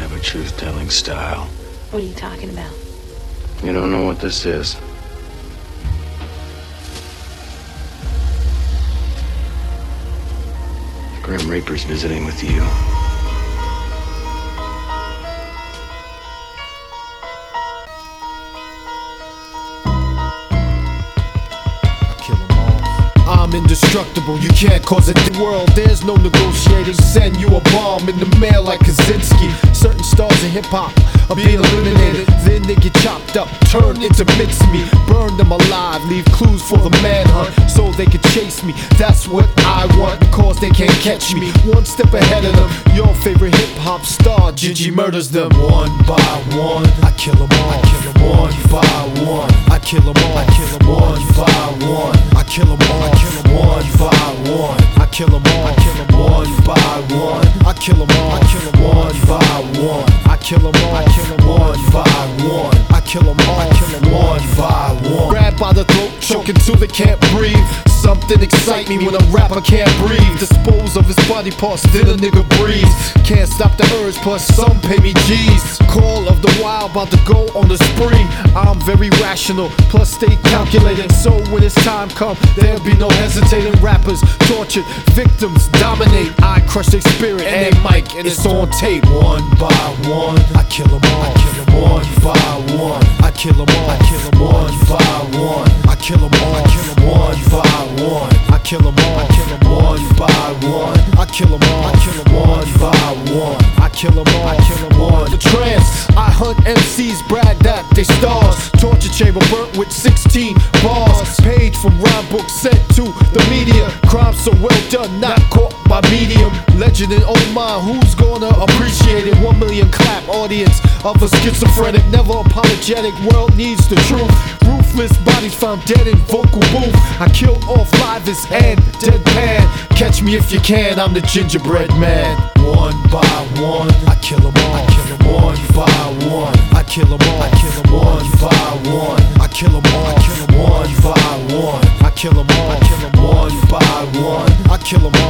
have a truth-telling style. What are you talking about? You don't know what this is. Grim Reaper's visiting with you. I'm indestructible, you can't cause a world. There's no negotiating. Send you a bomb in the mail like Kaczynski. Certain stars in hip-hop are being eliminated. Then they get chopped up, turned into mincemeat. Burn them alive, leave clues for the manhunt, so they can chase me. That's what I want, because they can't catch me. One step ahead of them. Your favorite hip-hop star, Gigi, murders them. One by one, I kill them all. I kill them one by one. I kill them all. I kill them one by one. I kill them all. I kill them one by one. I kill them all. I kill them one by one. I kill them all. I kill them one by one. I kill them all. I kill them one by one. I kill them all. I kill them one by one. Grabbed by the throat, choking till they can't breathe. Something excite me when a rapper can't breathe. Dispose of his body parts, then a nigga breathes. Can't stop the urge, plus some pay me G's. Call of the wild, about to go on the spree. I'm very rational, plus stay calculating. So when it's time come, there'll be no hesitating. Rappers tortured, victims dominate. I crush their spirit and their mic, and it's on tape. One by one, I kill them all. I kill them one by one. I kill them all. I kill them one by one. I kill them all. I kill them one by one. I kill them all. I kill them one by one. I kill them all. I kill them one by one. I kill them all. I kill them one. The trance, I hunt MCs, brag that they stars. Torture chamber burnt with 16 bars. Page from rhyme book sent to the media. Crime so well done, not caught by medium. Legend in old mind, who's gonna appreciate it? 1 million clap audience of a schizophrenic, never apologetic. World needs the truth. Ruthless bodies found dead in vocal booth. I kill off livers and deadpan. Catch me if you can, I'm the gingerbread man. One by one, I kill them all. I kill them one by one. I kill them all. I kill them one by one. I kill them all. I kill them one by one. I kill them all. I kill them one by one. I kill them all.